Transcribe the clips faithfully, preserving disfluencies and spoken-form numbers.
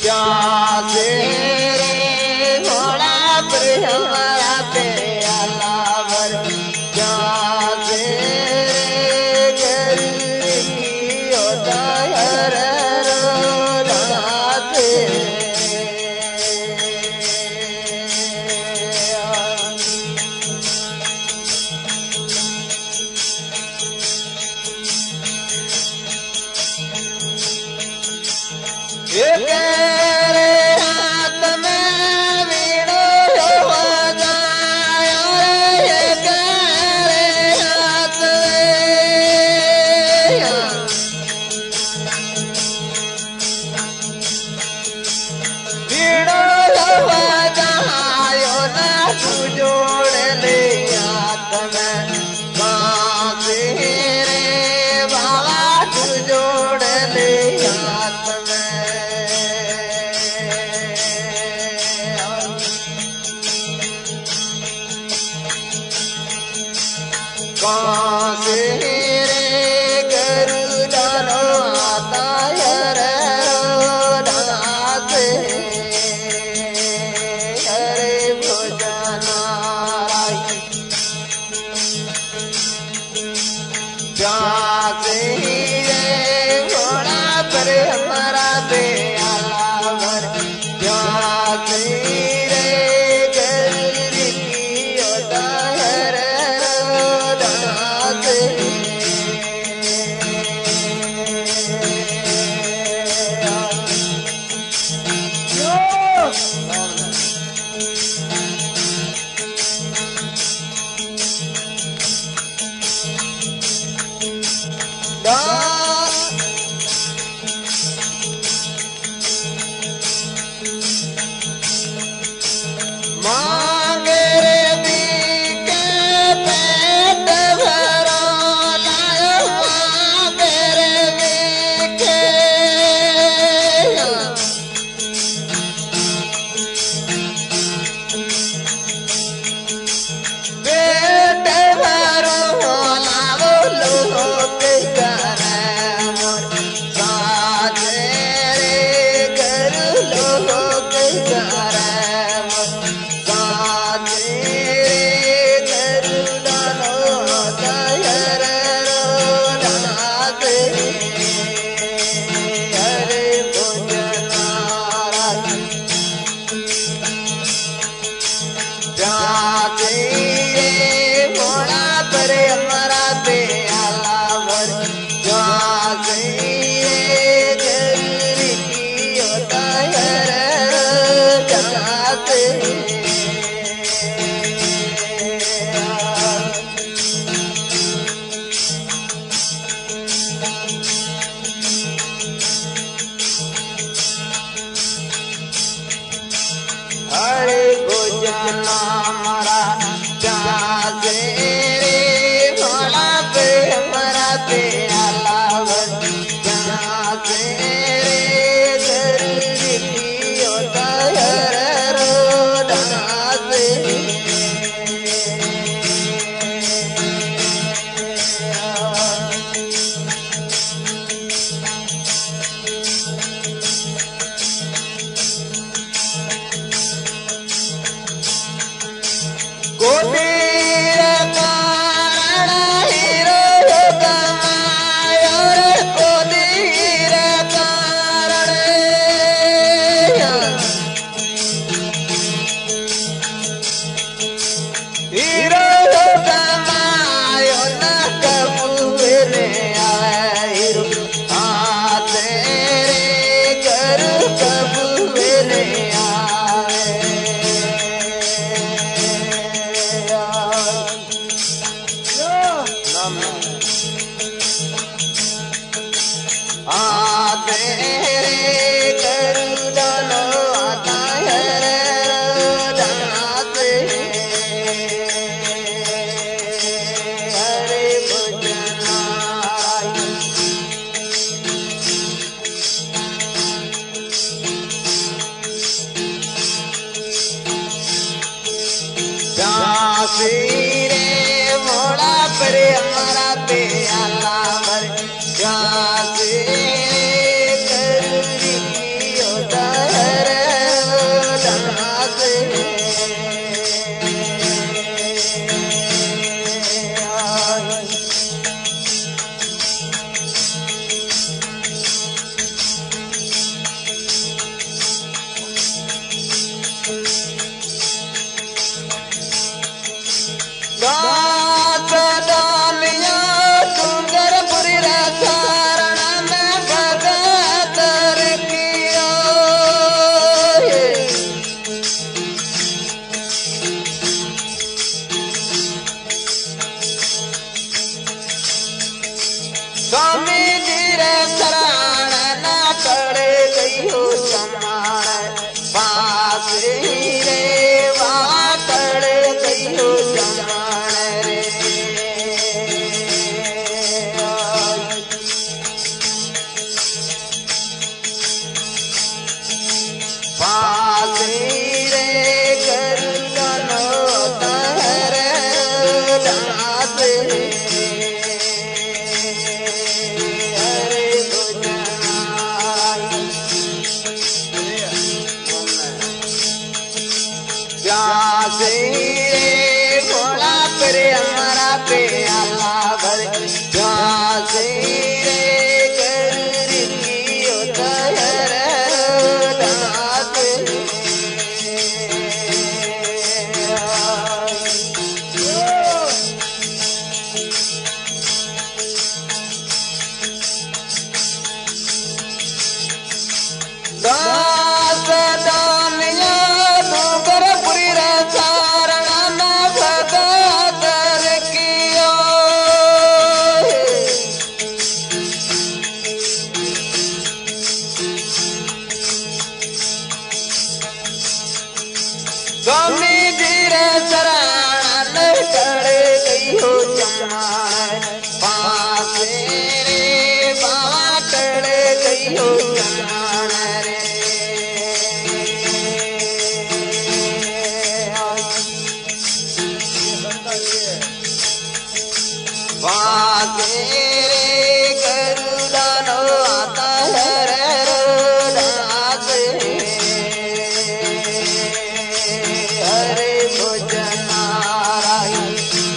प्यासे रे भोला पर हमारा प्याला भर प्यासे रे घर की होता हर रात तेरे हाथ में वीणो हो जाए रे तेरे हाथ वीणो हो जाए ना तू जोड़ ले हाथ में बांसे रे बाबा तू जोड़ ले हाथ में कासे रे गरुड़नो आता हर रात हरे भोजनाराय प्यासे रे घोड़ा पर हमारा प्याला भर प्यासे रे गरुड़ की होता हर मांगे रे बीके पेट भरो लायो मांगे रे बीके पेट भरो लाओ लोग करे मोर साजे रे कर लोग करे प्यासे रे भोला पर हमारा प्याला भर प्यासे रे घर की होता हर रात हरे भोजना हमारा प्यासे रे भोला पे हमारा प्याला भर प्यासे रे घर की होता हर रात कोटीर कारण हीरो कमायो रे कोटीर कारण हीरो कमायो न कबूले आवे हीरो हाथ रे कर कबूले आवे आते रे गरुड़नो आता हर रात हरे भोजनाराय प्यासे रे भोला पर हमारा प्याला भर प्यासे रे घर की होता है स्वामी धीरे शरण कर गई हो चमार पासे रे बाबा कर गई हो चमार रे पासे रे करुदानो आता है रे दास हरे भोजन नारायण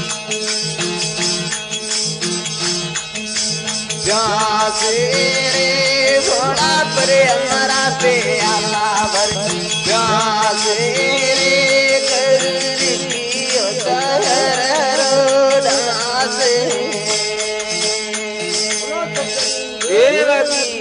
प्यासे रे भोला परे हमारा पे आला भर प्यासे रे कर की होता है रो दास